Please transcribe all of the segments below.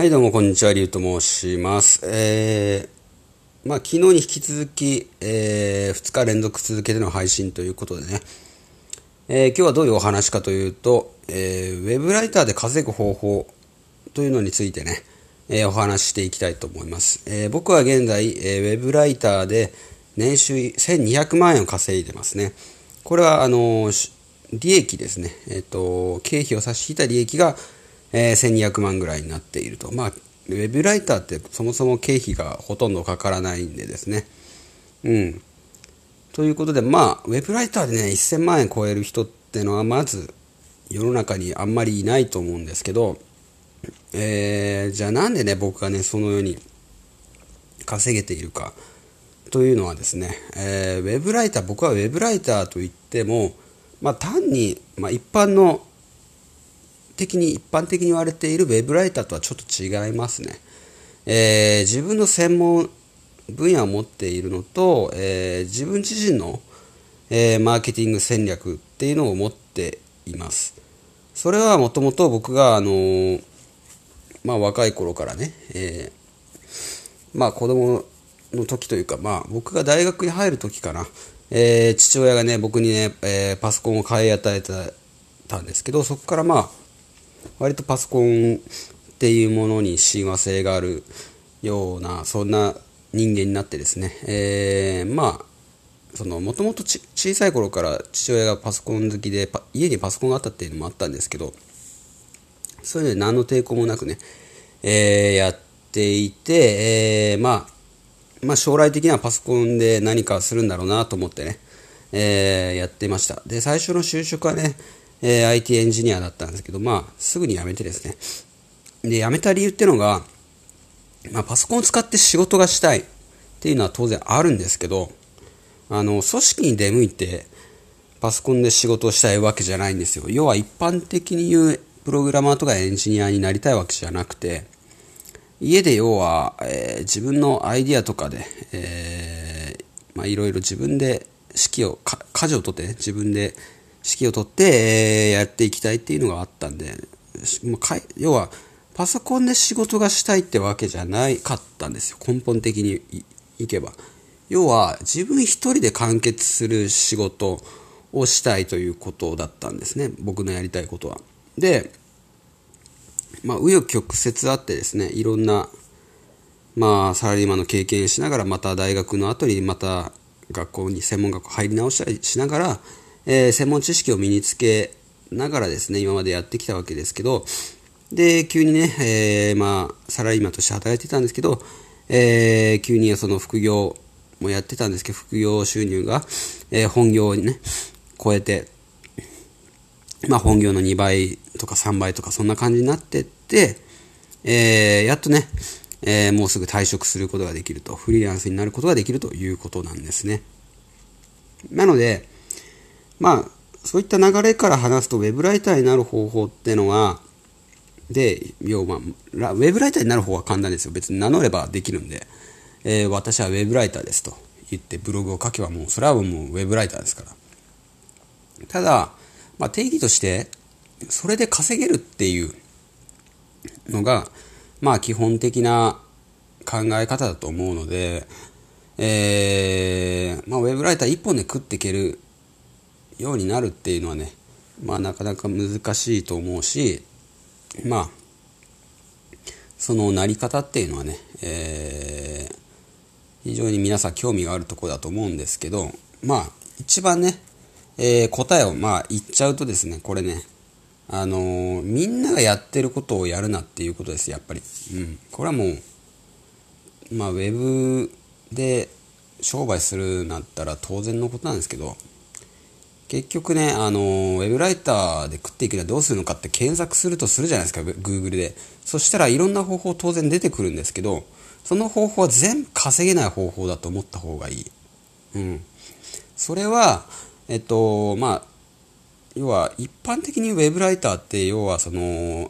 はい、どうもこんにちは、りゅうと申します。昨日に引き続き、2日連続続けての配信ということでね、今日はどういうお話かというと、ウェブライターで稼ぐ方法というのについてね、お話ししていきたいと思います。僕は現在、ウェブライターで年収1200万円を稼いでますね。これは利益ですね、経費を差し引いた利益が1200万ぐらいになっていると。ウェブライターってそもそも経費がほとんどかからないんでですね。ということで、ウェブライターでね、1000万円超える人っていうのは、まず世の中にあんまりいないと思うんですけど、じゃあなんでね、僕がね、そのように稼げているかというのはですね、僕はウェブライターといっても、単に、一般的に言われているウェブライターとはちょっと違いますね。自分の専門分野を持っているのと、自分自身の、マーケティング戦略っていうのを持っています。それはもともと僕が、若い頃からね、子供の時というか、僕が大学に入る時かな、父親がね、僕にね、パソコンを買い与えたんですけど、そこから割とパソコンっていうものに親和性があるような、そんな人間になってですね、もともと小さい頃から父親がパソコン好きで、家にパソコンがあったっていうのもあったんですけど、そういうので何の抵抗もなくね、やっていて、将来的にはパソコンで何かするんだろうなと思ってね、やってました。で、最初の就職はね、IT エンジニアだったんですけど、すぐに辞めてですね。で、辞めた理由っていうのが、パソコンを使って仕事がしたいっていうのは当然あるんですけど、組織に出向いてパソコンで仕事をしたいわけじゃないんですよ。要は一般的に言うプログラマーとかエンジニアになりたいわけじゃなくて、家で要は、自分のアイディアとかで、いろいろ自分で舵を取ってね、自分で指揮を取って、やっていきたいっていうのがあったんで、要はパソコンで仕事がしたいってわけじゃないかったんですよ。根本的にいけば。要は自分一人で完結する仕事をしたいということだったんですね。僕のやりたいことは。で、紆余曲折あってですね、いろんな、サラリーマンの経験しながら、また大学の後にまた専門学校入り直したりしながら、専門知識を身につけながらですね、今までやってきたわけですけど、で、急にね、サラリーマンとして働いてたんですけど、急にその副業もやってたんですけど、副業収入が、本業にね、超えて、本業の2倍とか3倍とかそんな感じになってって、やっとね、もうすぐ退職することができると、フリーランスになることができるということなんですね。なので、そういった流れから話すと、ウェブライターになる方法っていうのは、ウェブライターになる方は簡単ですよ。別に名乗ればできるんで、私はウェブライターですと言ってブログを書けばそれはもうウェブライターですから。ただ、定義として、それで稼げるっていうのが、基本的な考え方だと思うので、ウェブライター一本で食っていけるようになるっていうのはね、なかなか難しいと思うし、そのなり方っていうのはね、非常に皆さん興味があるところだと思うんですけど、一番ね、答えを言っちゃうとですね、これね、みんながやってることをやるなっていうことです。やっぱり、これはもう、ウェブで商売するなったら当然のことなんですけど、結局ね、ウェブライターで食っていくにはどうするのかって検索するとするじゃないですか、Google で。そしたらいろんな方法当然出てくるんですけど、その方法は全部稼げない方法だと思った方がいい。それは、要は一般的にウェブライターって、要はその、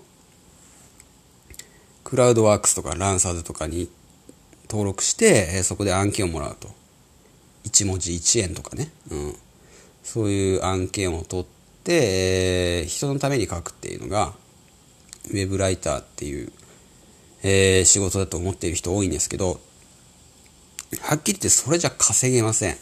クラウドワークスとかランサーズとかに登録して、そこで案件をもらうと。1文字1円とかね。そういう案件を取って、人のために書くっていうのがウェブライターっていう、 仕事だと思っている人多いんですけど、はっきり言ってそれじゃ稼げません。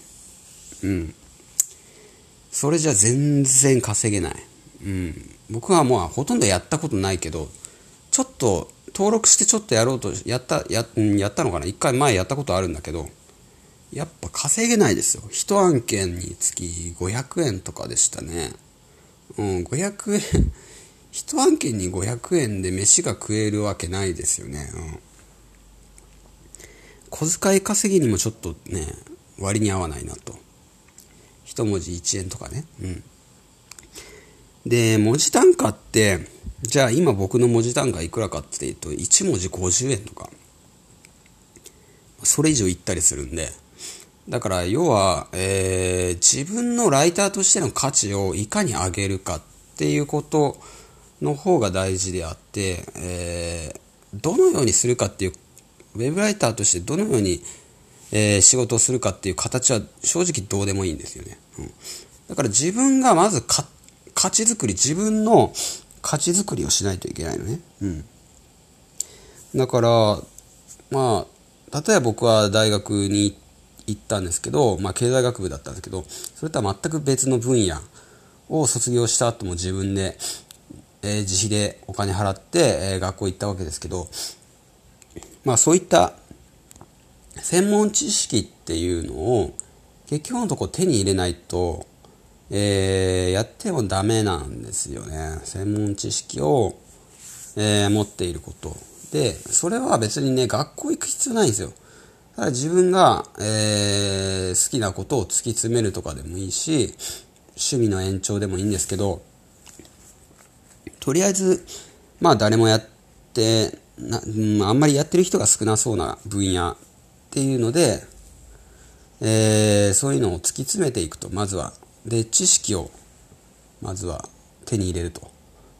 それじゃ全然稼げない。僕はもうほとんどやったことないけど、ちょっと登録してちょっとやろうとやったのかな。一回前やったことあるんだけど、やっぱ稼げないですよ。一案件につき500円とかでしたね。500円一案件に500円で飯が食えるわけないですよね。小遣い稼ぎにもちょっとね、割に合わないなと。一文字1円とかね。で、文字単価って、じゃあ今僕の文字単価いくらかっていうと、1文字50円とか、それ以上いったりするんで、だから要は、自分のライターとしての価値をいかに上げるかっていうことの方が大事であって、どのようにするかっていう、ウェブライターとしてどのように、仕事をするかっていう形は正直どうでもいいんですよね。だから自分がまず価値作り、自分の価値作りをしないといけないのね。だから、まあ、例えば僕は大学に行ったんですけど、経済学部だったんですけど、それとは全く別の分野を卒業した後も自分で、自費でお金払って、学校行ったわけですけど、そういった専門知識っていうのを結局のところ手に入れないと、やってもダメなんですよね。専門知識を、持っていることで、それは別にね、学校行く必要ないんですよ。ただ自分が、好きなことを突き詰めるとかでもいいし、趣味の延長でもいいんですけど、とりあえず誰もやってあんまりやってる人が少なそうな分野っていうので、そういうのを突き詰めていくと、まずはで知識をまずは手に入れると、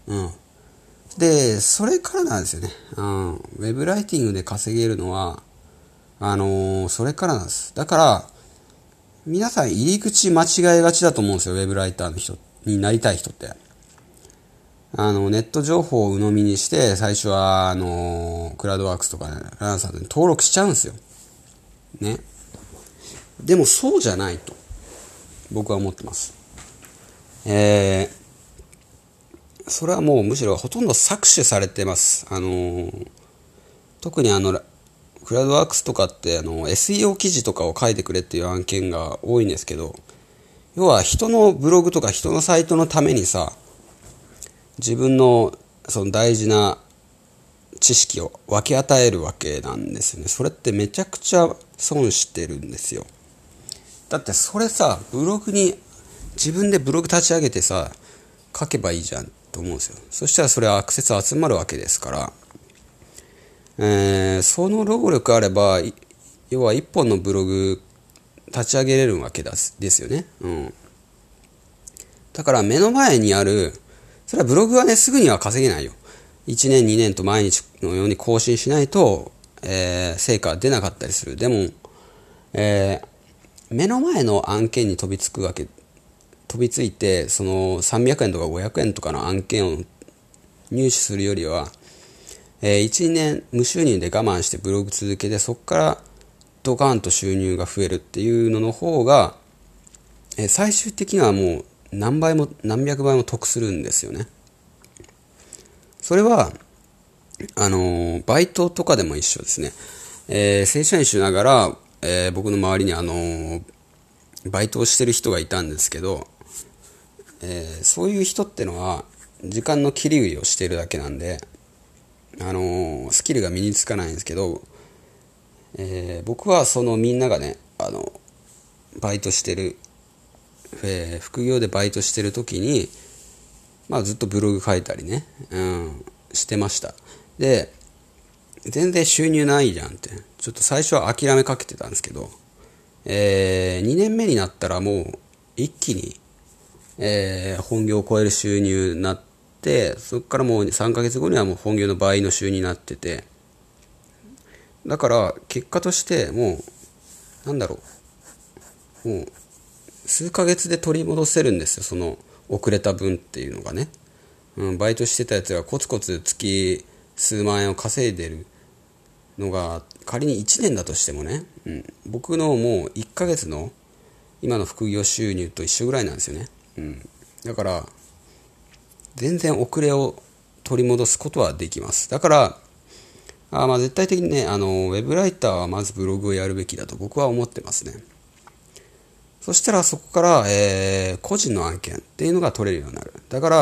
でそれからなんですよね。ウェブライティングで稼げるのはそれからなんです。だから皆さん入り口間違えがちだと思うんですよ。ウェブライターの人になりたい人って、ネット情報を鵜呑みにして最初はクラウドワークスとか、ランサーに登録しちゃうんですよね。でもそうじゃないと僕は思ってます。それはもうむしろほとんど搾取されてます。特にクラウドワークスとかってSEO 記事とかを書いてくれっていう案件が多いんですけど、要は人のブログとか人のサイトのためにさ、自分のその大事な知識を分け与えるわけなんですよね。それってめちゃくちゃ損してるんですよ。だってそれさ、自分でブログ立ち上げてさ、書けばいいじゃんと思うんですよ。そしたらそれはアクセス集まるわけですから、その労力あれば、要は一本のブログ立ち上げれるわけですよね。だから目の前にある、それはブログはね、すぐには稼げないよ。1年2年と毎日のように更新しないと、成果が出なかったりする。でも、目の前の案件に飛びついて、その300円とか500円とかの案件を入手するよりは、1、2年無収入で我慢してブログ続けて、そこからドカーンと収入が増えるっていうのの方が、最終的にはもう何倍も何百倍も得するんですよね。それはバイトとかでも一緒ですね。正社員しながら、僕の周りにバイトをしてる人がいたんですけど、そういう人ってのは時間の切り売りをしているだけなんで、スキルが身につかないんですけど、僕はそのみんながね、バイトしてる、副業でバイトしてる時に、ずっとブログ書いたりね、してました。で、全然収入ないじゃんって、ちょっと最初は諦めかけてたんですけど、2年目になったらもう一気に、本業を超える収入になって、そこからもう3ヶ月後にはもう本業の倍の収入になってて、だから結果としてもうもう数ヶ月で取り戻せるんですよ、その遅れた分っていうのがね。バイトしてたやつがコツコツ月数万円を稼いでるのが仮に1年だとしてもね、僕のもう1ヶ月の今の副業収入と一緒ぐらいなんですよね。だから全然遅れを取り戻すことはできます。だからまあ絶対的にね、ウェブライターはまずブログをやるべきだと僕は思ってますね。そしたらそこから、個人の案件っていうのが取れるようになる。だから、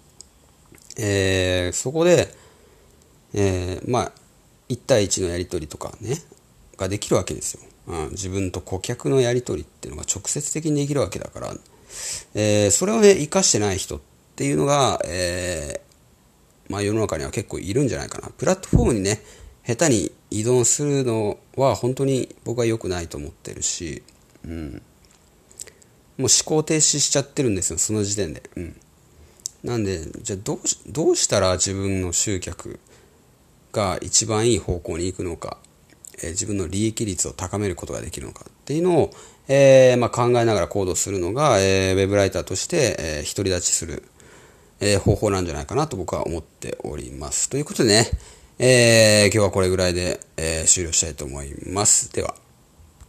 そこで、まあ1対1のやり取りとかねができるわけですよ。自分と顧客のやり取りっていうのが直接的にできるわけだから、それをね活かしてない人っていうのが、まあ世の中には結構いるんじゃないかな。プラットフォームにね下手に依存するのは本当に僕は良くないと思ってるし、もう思考停止しちゃってるんですよ、その時点で。なんでじゃあどうしたら自分の集客が一番いい方向に行くのか、自分の利益率を高めることができるのかっていうのを、まあ、考えながら行動するのが、ウェブライターとして、独り立ちする、方法なんじゃないかなと僕は思っております。ということでね、今日はこれぐらいで、終了したいと思います。では。